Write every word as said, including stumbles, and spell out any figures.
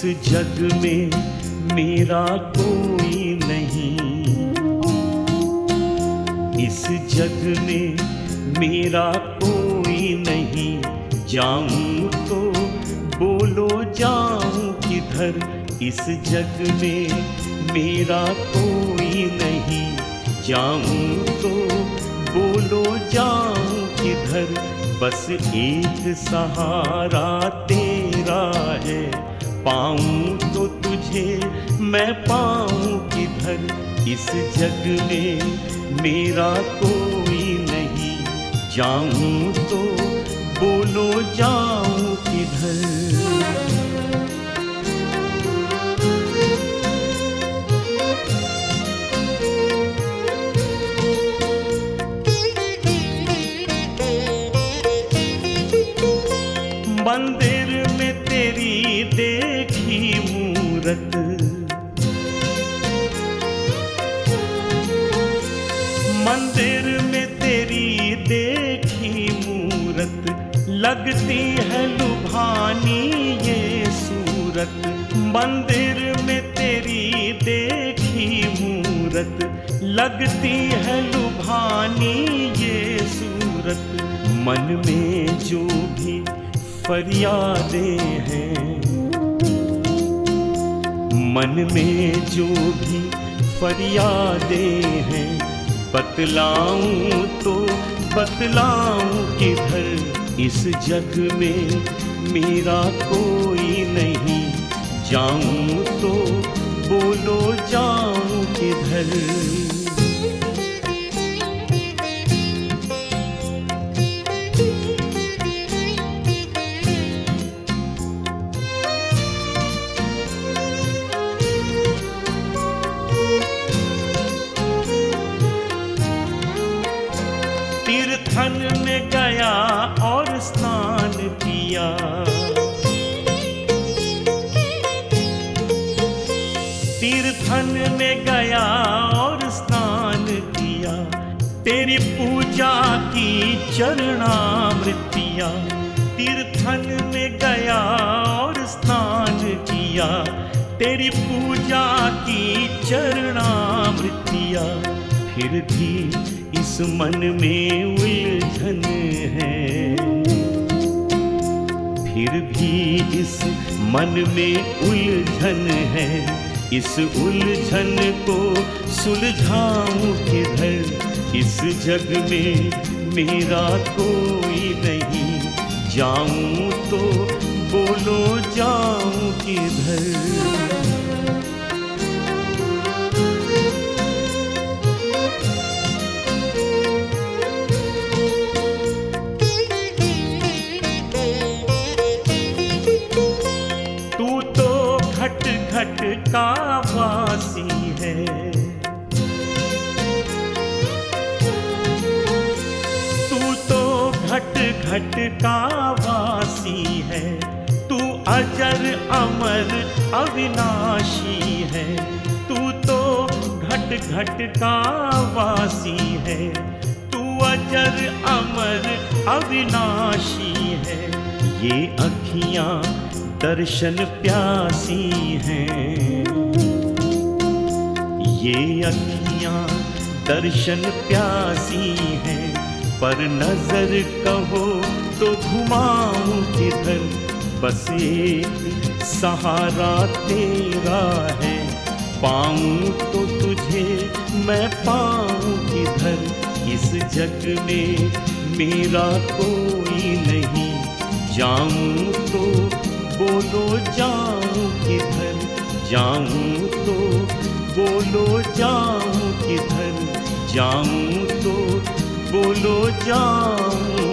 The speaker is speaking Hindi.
जग में मेरा कोई नहीं, इस जग में मेरा कोई नहीं। जाऊं तो बोलो जाऊं किधर, इस जग में मेरा कोई नहीं। जाऊं तो बोलो जाऊं किधर, बस एक सहारा तेरा है। पाऊं तो तुझे मैं पाऊं किधर, इस जग में मेरा कोई नहीं। जाऊं तो बोलो जाऊं किधर। मंदिर में तेरी देखी मूरत, मंदिर में तेरी देखी मूरत, लगती है लुभानी ये सूरत। मंदिर में तेरी देखी मूरत, लगती है लुभानी ये सूरत। मन में जो भी फरियादें हैं, मन में जो भी फरियादें हैं, बतलाऊं तो बतलाऊं किधर, इस जग में मेरा कोई नहीं। जाऊं तो बोलो जाऊं किधर। तीर्थन में गया और स्नान किया, तीर्थन में गया और स्नान किया। तेरी पूजा की चरणामृतिया, तीर्थन में गया और स्नान किया। तेरी पूजा की चरणामृतिया, फिर भी इस मन में उलझन है, फिर भी इस मन में उलझन है। इस उलझन को सुलझाऊं किधर, इस जग में मेरा कोई नहीं। जाऊं तो बोलो जाऊं किधर। घट घट का वासी है, तू तो घट घट का वासी है। तू अजर अमर अविनाशी है, तू तो घट घट का वासी है। तू अजर अमर अविनाशी है। ये अखियां दर्शन प्यासी हैं, ये अखियां दर्शन प्यासी हैं। पर नजर कहो तो घुमाऊं किधर, बस एक सहारा तेरा है। पाऊं तो तुझे मैं पाऊं किधर, इस जग में मेरा कोई नहीं। जाऊं तो बोलो जाऊं किधर, जाऊं तो बोलो जाऊं किधर। जाऊं तो बोलो जाऊं